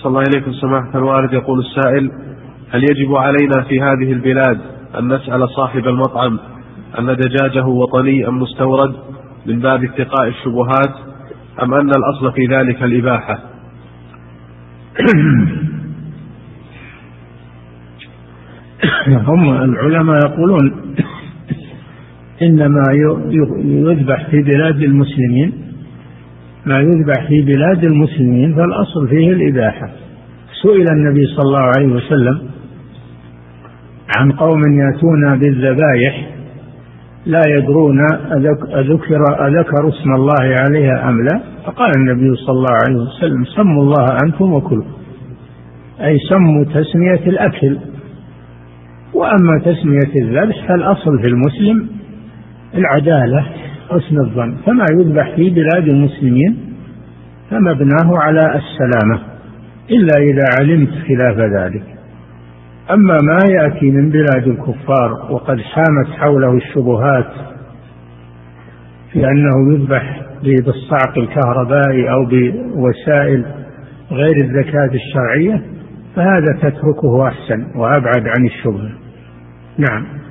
أحسن الله إليكم سماحة الوالد. يقول السائل: هل يجب علينا في هذه البلاد أن نسأل صاحب المطعم أن دجاجه وطني أم مستورد من باب اتقاء الشبهات، أم أن الأصل في ذلك الإباحة؟ هم العلماء يقولون إنما يذبح في بلاد المسلمين، ما يذبح في بلاد المسلمين فالأصل فيه الإباحة. سئل النبي صلى الله عليه وسلم عن قوم يأتون بالذبائح لا يدرون أذكر اسم الله عليها أم لا، فقال النبي صلى الله عليه وسلم: سموا الله أنتم وكلوا، أي سموا تسمية الأكل، وأما تسمية الذبح فالأصل في المسلم العدالة حسن الظن، فما يذبح في بلاد المسلمين فمبناه على السلامة إلا إذا علمت خلاف ذلك. أما ما يأتي من بلاد الكفار وقد حامت حوله الشبهات في أنه يذبح بالصعق الكهربائي أو بوسائل غير الزكاة الشرعية، فهذا تتركه أحسن وأبعد عن الشبهة. نعم.